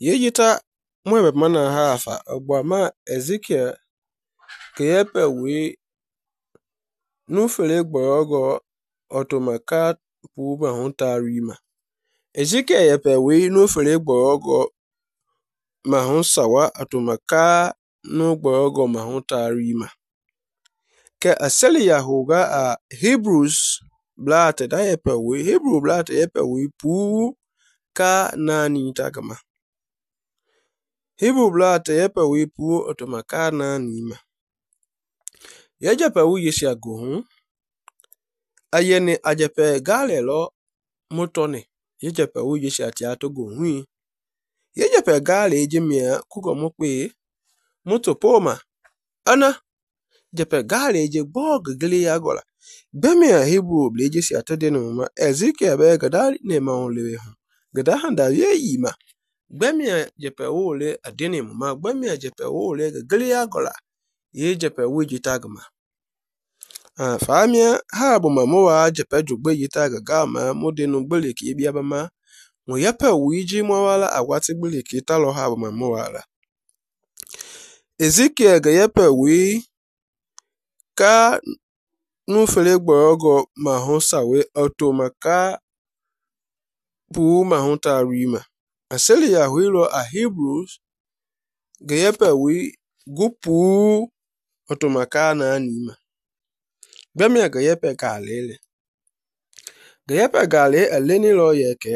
Yejita mwebe mana hafa ogbama Ezekiel keyepe wi nufele gborogo otomaka puba huntarima. Ezekiel yepe wi nufele gborogo mahun sawa otomaka no gborogo mahuntarima. Ke asali yahuga a Hebrews blate da yepe wi Hebrew blate yepe wi pu ka nani tagama. Hebrew blate yepe wi pu otomaka nani ma. Yejepe wi yesi agohun ayene ajepe gale lo motone. Yejepe wi yesi atiato gohun. Yejepe gale ejemia kuko mokpe moto poma ana jepe gale eje bog gele yagola. Bemia Hebrew bleje si atade no ma Ezekiel be gadali ne ma onlewe hun. Gada handa ye yima. Bemia jepe wole adene ma bemia jepe wole gele yagola. Ye jepe wi jitagma. Famia ha bu mamowa jepe jugbe jitagaga ma modenu gbele ki biabama. Mo yepe wiji mwala awati gbele ki talo ha bu mamowa la. Ezekiel ga yepe wi ka nufele gborogo mahun sawe otomaka pu mahun tarima. Aseli yahuilo a Hebrews ga yepe wi gupu otomaka na anima. Bemia ga yepe galele. Ga yepe gale aleni lo yeke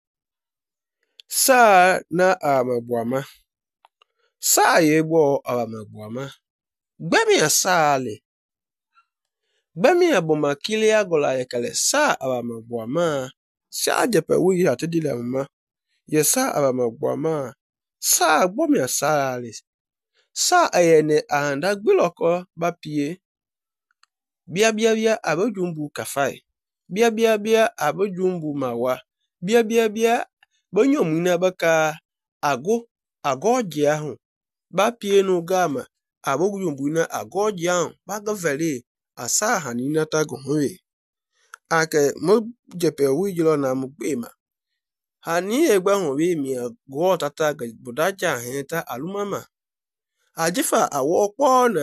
sa na amagwama. Sa yebo amagwama. Bemia sa ale. Bemia boma kile yagola yekele sa amagwama. Sa jepe wi atidile mama. Ye sa amagwama. Sa bemia sa ale. Sa ayene ahanda gbiloko bapie. Bia abojumbu kafai. Bia abojumbu mawa. Bia bonyomina baka agoji ahun. Bapie no gama abojumbu na agoji ahun. Baga vele asa hanina tagohwe. Ake mo jepe wijilo na mgbema. Hani egba honwe mi go tata budaja henta alumama. Ajifa awokpo na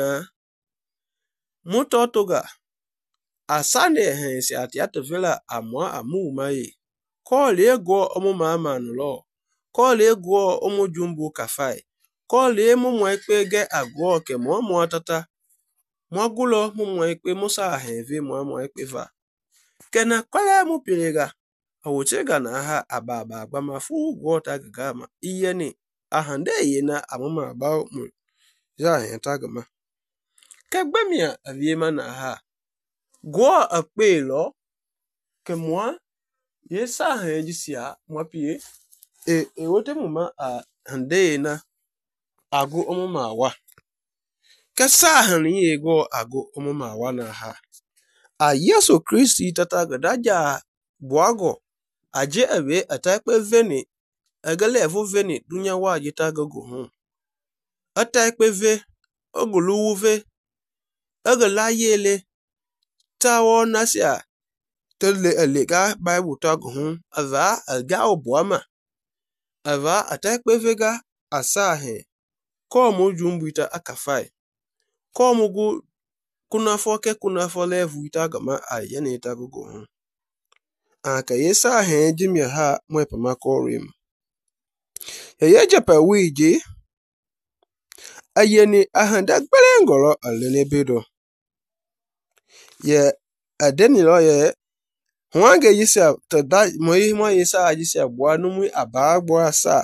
muto toga. Asane hensi atiate vela amwa amu maye. Kole ego omo mama nulo. Kole ego omo jumbu kafai. Kole emo mwekpege agwo ke mwa tata. Mwagulo mwekpe musa henve mwekpe va. Kena kole mu pirega. Awochega na ha ababa mafu gwo tagama. Iyene ahande yena amama ba mu ya hentagama. Kegbemia aviema na ha. Gwo akpe lo ke mwa yesa henjisia mwapie wote muma hande na ago omuma wa. Kesa hani ego ago omuma wa na ha. Yesu Kristi tata gadaja bwago aje ewe atakpe veni agale evo veni dunya wa jita gogo hun. Atakpe ve oguluwu ve agala yele tawo nasia tele elega Bible tago hun ava aga obwama ava atakpe vega asahe komu jumbuita akafai komu gu kunafo levu itagama ayene itagogo hun. Aka yesa he jimya ha mwepa makorim. Yejepe wiji ayene ahanda gbelengolo alene bedo. Ye adeni lo ye hwange yisa tada mo yisa ajisi abwa numwi abagbo asa.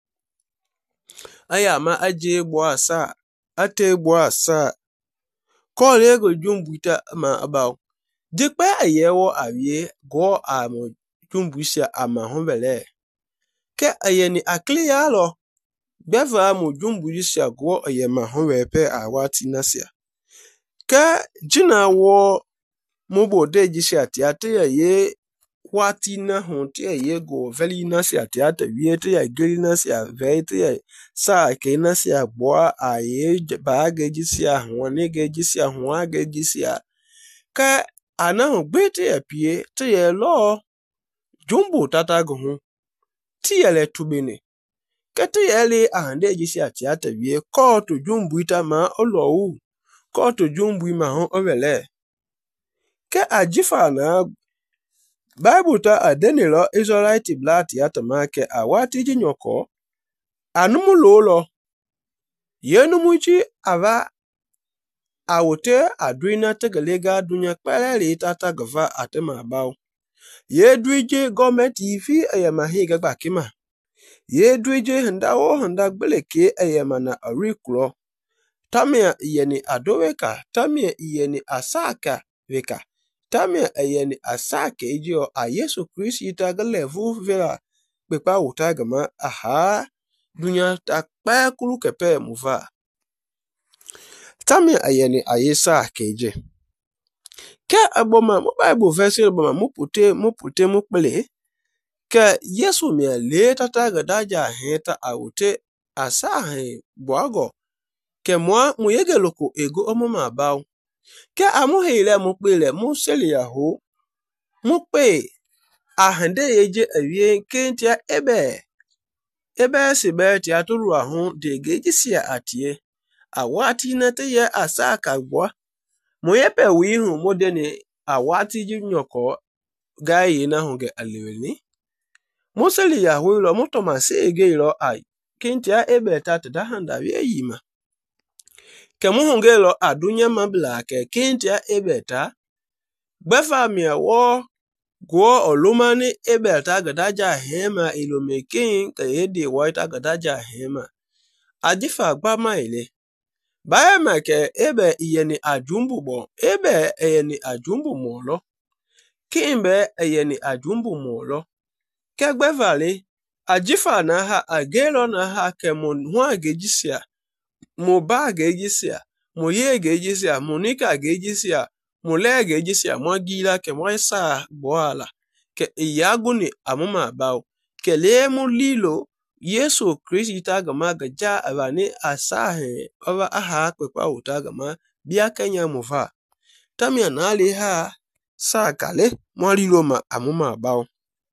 Aya ma aje gbo asa ate gbo asa. Kole ego jumbuita ma abaw. Dikpe ayewo awie go amo jumbuisia ama honvele. Ke ayeni akli yalo. Beva mo jumbuisia go ayema honvepe awati nasia. Ke jina wo mubo deji atiate ye wati na honte ye go veli nasi atiate viete ya gili nasi avete ya sa ke nasi abwa aye baage jisia hwane ge jisia hwage jisia. Ke anahu gbete ya pie te ye lo jumbo tata gohun ti ele tubene Kete yeli ahande jisi atiate wie ko to jumbu itama olowu ko to jumbu ma ho ovele ke ajifa na Bible ta adenilo Israelite blati atama ke awati jinyoko anumulo yenumuchi ava awote aduina tegelega dunya kpeleli tata gava atema baw ye duije gọọmenti ifi eyamahiga gbakima ye duije handa gbeleke eyamana arikulo tamia yeni adoweka tamia yeni asaka veka tamia yeni asaka ejio a Yesu Kristi tagalevu vela pepa utagama aha dunya takpa kulu kepe muva tamia yeni ayesa keje ke aboma mo Bible verse aboma mupute mukpele ke Yesu mi le tata gadaja heta awute asa he boago ke mo yege loko ego omoma baw ke amuhile mukpele museli yaho mukpe ahande yeje awie kentia ebe sibe ti aturu ahun de gejisia atie awati nete ye asa kagwa moyepe wihu modene awati jinyoko gayi na hunge aleweli museli yahu lo mutomasi ege lo ai kintia ebe tat da handa wie yima ke muhunge lo adunya mabla ke kintia ebe ta gbefa mi wo gwo olumani ebe ta gadaja hema ilomekin ke ede waita gadaja hema ajifa gbama ile bae make ebe iyeni ajumbu bo ebe eyeni ajumbu molo kimbe eyeni ajumbu molo kegbevali ajifa na ha agelo na ha kemon hwa gejisia mo ba gejisia mo ye gejisia monika gejisia mo le gejisia mo gila ke mo sa boala ke iyaguni amuma bawo ke le mu lilo Yesu Kristi tagama gaja avani asahe ova aha kwepa utagama bia kenya muva tamia nali ha sakale mwalilo ma amuma bawo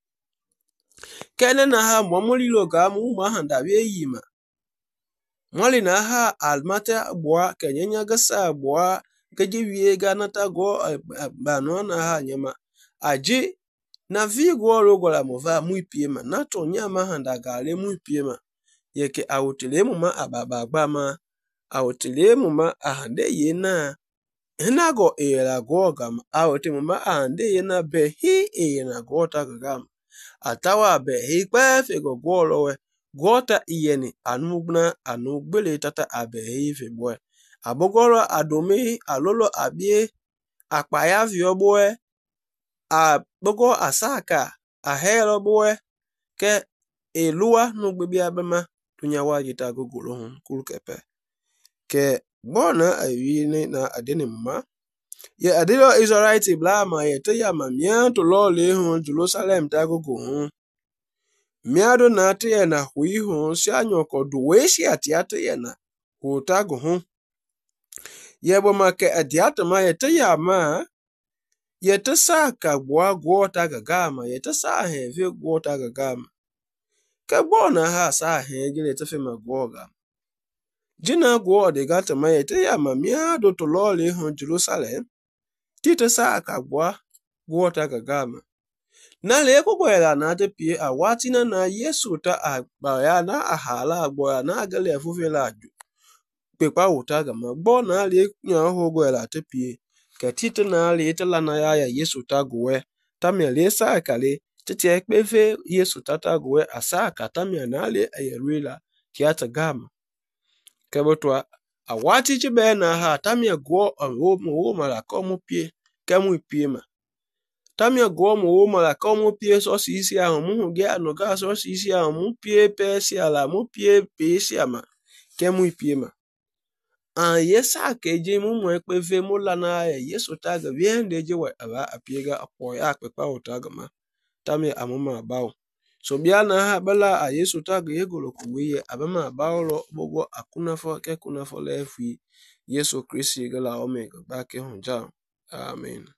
kene na ha mwalilo ga mu handa wie yima mwali na ha almata bua kenyenya gasa bua geje wie ga nata go bano na ha nyama aji na vigo rogola mova muipiema nato nyama handa gale muipiema yeke awutelemu ma ababa awutelemu ma ahande yena enago era gogam awutemu ma ahande yena behi yena gota gam atawa behi kwefe go golowe gota iyeni anugbele tata abehi febwe abogoro adomi alolo abie akpaya viobwe abogo asaka ahero boe ke elua no gbebi abema tunya wajita gogolo hun kulkepe ke bona ayine na adene mama ye adilo Israelite blama ye te ya mamia to lo le hun Jerusalem ta gogo hun miado na te ya na hui hun si anyoko duweshi atiate ya na hutago hun ye boma ke adiata ma ye te ya ma yete saka gwa gwota gagama yete sahe vi gwota gagama ke bona ha sahe gile tefe magwoga jina gwo de gata ma yete ya mamia do to loli hun Jerusalem tite saka gwa gwota gagama na le ko gwela na te pie awati na Yesu ta abaya na ahala agbo na agale afufela aju pepa utagama bona le nya ho gwela te pie ke tite na le tela na ya Yesu tagowe tamia le sa kale tete ekpeve Yesu tatagowe asaka tamia na le ayerila kiata gama kebotwa awati chibe na ha tamia go wo mala komu pie kemu piema tamia go wo mala komu pie so sisi ahun mu ge anoga so sisi ahun mu pie pesi ala mu pie pesi ama kemu piema yesa keje mu ekpeve mu lana Yesu taga biende je wa aba apiega apoya akpepa utagama tami amuma bawo so biana ha bala Yesu taga yegolo kuwiye abama bawlo bogo akunafo ke kunafo lefi Yesu Kristi gala omega ba ke honja amen.